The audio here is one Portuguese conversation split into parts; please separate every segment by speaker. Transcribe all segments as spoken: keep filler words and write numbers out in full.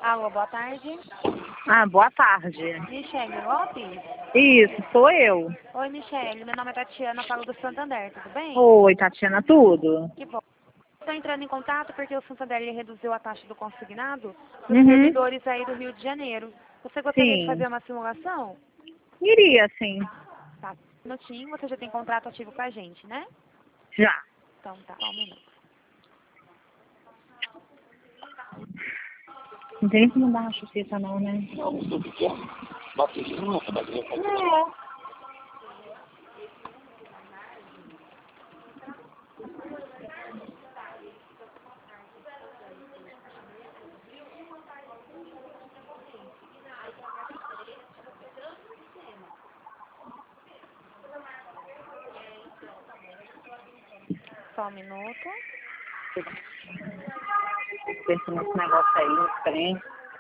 Speaker 1: Alô, boa tarde.
Speaker 2: Ah, boa tarde.
Speaker 1: Michele Lopes?
Speaker 2: Isso, sou eu.
Speaker 1: Oi, Michele. Meu nome é Tatiana, falo do Santander, tudo bem?
Speaker 2: Oi, Tatiana, tudo?
Speaker 1: Que bom. Estou entrando em contato porque o Santander ele reduziu a taxa do consignado para os
Speaker 2: Uhum.
Speaker 1: servidores aí do Rio de Janeiro. Você gostaria de
Speaker 2: Sim.
Speaker 1: fazer uma simulação?
Speaker 2: Iria, sim.
Speaker 1: Tá. Um minutinho, você já tem contrato ativo com a gente, né?
Speaker 2: Já.
Speaker 1: Então tá, só um minuto.
Speaker 2: Não tem nem como dar uma justiça não, né? Não.
Speaker 1: Só um minuto.
Speaker 2: Pensa nesse negócio aí, no trem.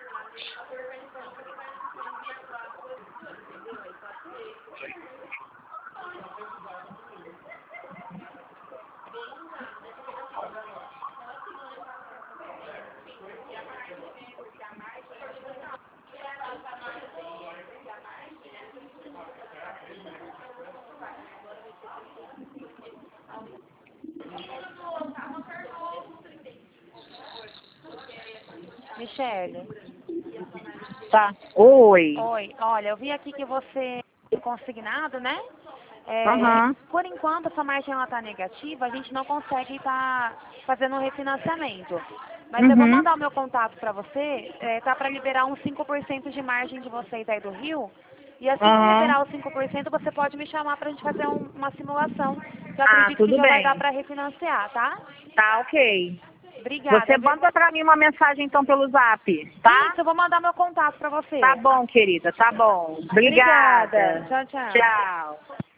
Speaker 1: Michele.
Speaker 2: Tá. Oi.
Speaker 1: Oi, olha, eu vi aqui que você é consignado, né? É,
Speaker 2: Aham.
Speaker 1: por enquanto, a sua margem está negativa, a gente não consegue estar fazendo um refinanciamento. Mas eu vou
Speaker 2: Uhum.
Speaker 1: mandar o meu contato para você, é, tá para liberar uns cinco por cento de margem de vocês aí do Rio. E assim que
Speaker 2: Aham.
Speaker 1: liberar os cinco por cento, você pode me chamar para a gente fazer um- uma simulação, que eu
Speaker 2: Ah,
Speaker 1: acredito que
Speaker 2: tudo
Speaker 1: já vai dar
Speaker 2: bem.
Speaker 1: para refinanciar, tá?
Speaker 2: Tá, ok.
Speaker 1: Obrigada,
Speaker 2: Você
Speaker 1: viu?
Speaker 2: manda pra mim uma mensagem então pelo zap, tá?
Speaker 1: Isso, eu vou mandar meu contato para você.
Speaker 2: Tá bom, querida, tá bom.
Speaker 1: Obrigada.
Speaker 2: Obrigada.
Speaker 1: Tchau, tchau.
Speaker 2: Tchau.